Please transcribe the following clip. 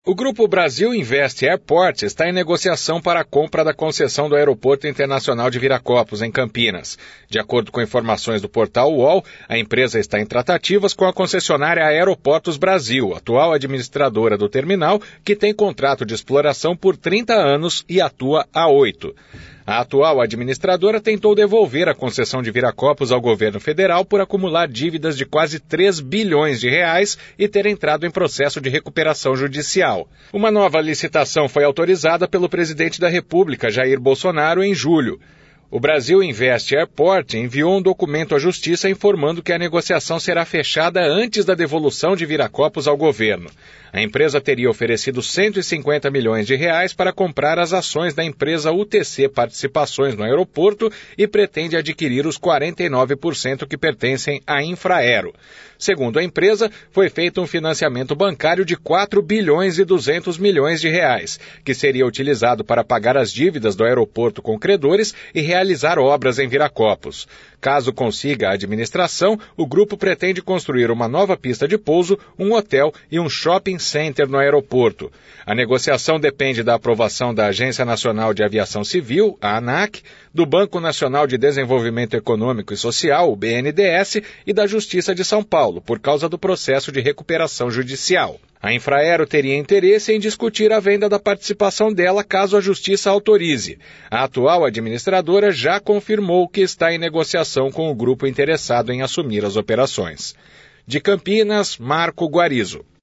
O Grupo Brasil Invest Airports está em negociação para a compra da concessão do Aeroporto Internacional de Viracopos, em Campinas. De acordo com informações do portal UOL, a empresa está em tratativas com a concessionária Aeroportos Brasil, atual administradora do terminal, que tem contrato de exploração por 30 anos e atua há 8. A atual administradora tentou devolver a concessão de Viracopos ao governo federal por acumular dívidas de quase 3 bilhões de reais e ter entrado em processo de recuperação judicial. Uma nova licitação foi autorizada pelo presidente da República, Jair Bolsonaro, em julho. O Brasil Invest Airport enviou um documento à Justiça informando que a negociação será fechada antes da devolução de Viracopos ao governo. A empresa teria oferecido 150 milhões de reais para comprar as ações da empresa UTC Participações no aeroporto e pretende adquirir os 49% que pertencem à Infraero. Segundo a empresa, foi feito um financiamento bancário de 4 bilhões e 200 milhões de reais, que seria utilizado para pagar as dívidas do aeroporto com credores e realizar obras em Viracopos. Caso consiga a administração, o grupo pretende construir uma nova pista de pouso, um hotel e um shopping center no aeroporto. A negociação depende da aprovação da Agência Nacional de Aviação Civil, a ANAC, do Banco Nacional de Desenvolvimento Econômico e Social, o BNDES, e da Justiça de São Paulo, por causa do processo de recuperação judicial. A Infraero teria interesse em discutir a venda da participação dela caso a Justiça autorize. A atual administradora já confirmou que está em negociação com o grupo interessado em assumir as operações. De Campinas, Marco Guarizo.